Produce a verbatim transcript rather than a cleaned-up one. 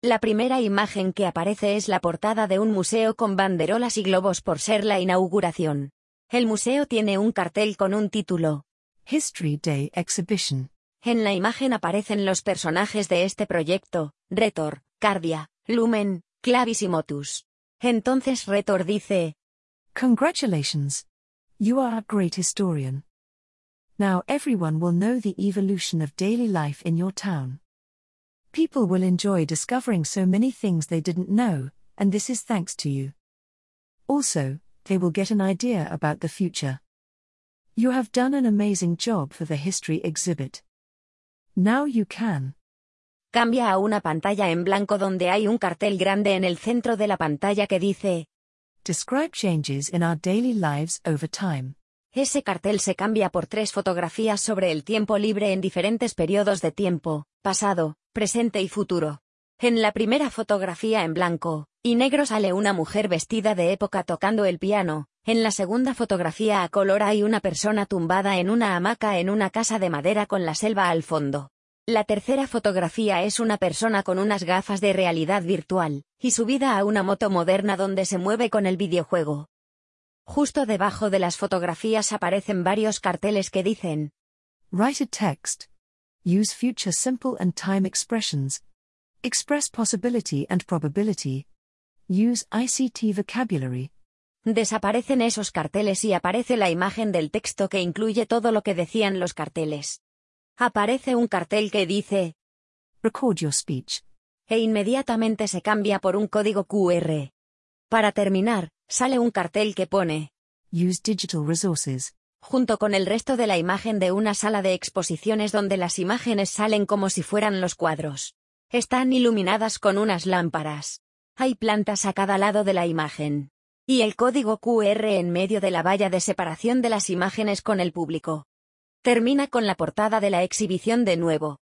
La primera imagen que aparece es la portada de un museo con banderolas y globos por ser la inauguración. El museo tiene un cartel con un título: History Day Exhibition. En la imagen aparecen los personajes de este proyecto: Retor, Cardia, Lumen, Clavis y Motus. Entonces Retor dice: Congratulations! You are a great historian. Now everyone will know the evolution of daily life in your town. People will enjoy discovering so many things they didn't know, and this is thanks to you. Also, they will get an idea about the future. You have done an amazing job for the history exhibit. Now you can. Cambia a una pantalla en blanco donde hay un cartel grande en el centro de la pantalla que dice: Describe changes in our daily lives over time. Ese cartel se cambia por tres fotografías sobre el tiempo libre en diferentes periodos de tiempo: pasado, presente y futuro. En la primera fotografía en blanco y negro sale una mujer vestida de época tocando el piano. En la segunda fotografía a color hay una persona tumbada en una hamaca en una casa de madera con la selva al fondo. La tercera fotografía es una persona con unas gafas de realidad virtual y subida a una moto moderna donde se mueve con el videojuego. Justo debajo de las fotografías aparecen varios carteles que dicen: Write a text. Use future simple and time expressions. Express possibility and probability. Use I C T vocabulary. Desaparecen esos carteles y aparece la imagen del texto que incluye todo lo que decían los carteles. Aparece un cartel que dice: Record your speech. E inmediatamente se cambia por un código Q R. Para terminar, sale un cartel que pone: Use digital resources. Junto con el resto de la imagen de una sala de exposiciones donde las imágenes salen como si fueran los cuadros. Están iluminadas con unas lámparas. Hay plantas a cada lado de la imagen. Y el código Q R en medio de la valla de separación de las imágenes con el público. Termina con la portada de la exhibición de nuevo.